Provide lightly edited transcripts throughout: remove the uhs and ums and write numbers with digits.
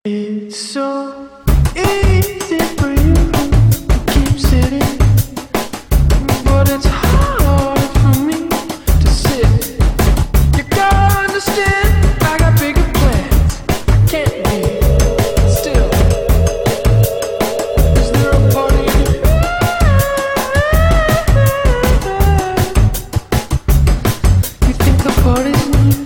It's so easy for you to keep sitting, but it's hard for me to sit. You gotta understand, I got bigger plans. I can't be still. Is there a party in you? You think the party's new?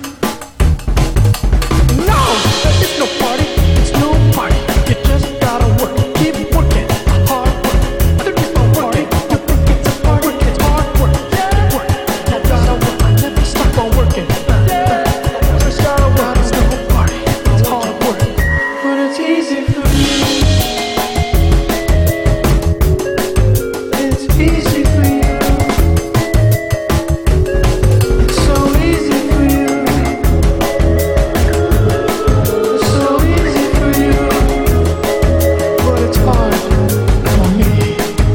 No, it's no party. It's no party. You just gotta work. Keep working. Hard work. There is no party. You think it's a party? It's hard work. Work. No gotta work. I never stop on working. Just gotta work. It's no party. It's hard work. But it's easy for you. It's easy for you. It's so easy for you. It's so easy for you. But it's hard for me.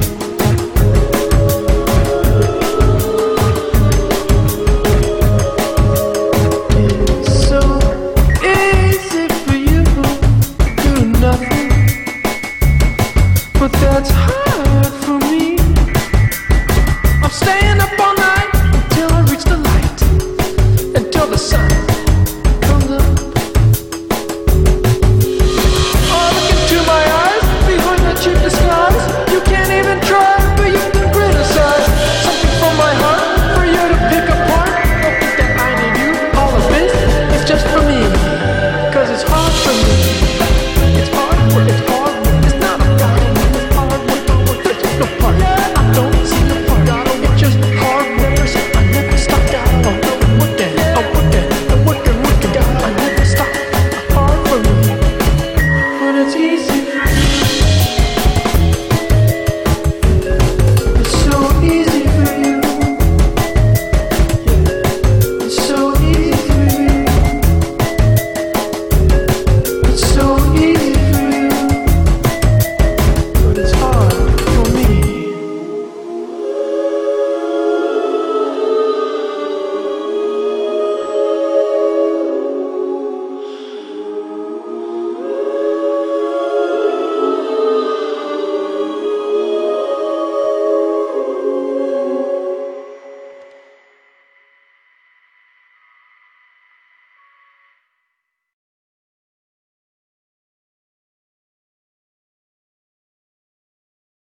It's so easy for you to do nothing, but that's hard for me. I'm staying up all night until I reach the light, until the sun comes up. Oh, look into my eyes, behind that cheap disguise. You can't even try, but you can criticize. Something from my heart for you to pick apart. Don't think that I need you. All of this is just for me, 'cause it's hard for me.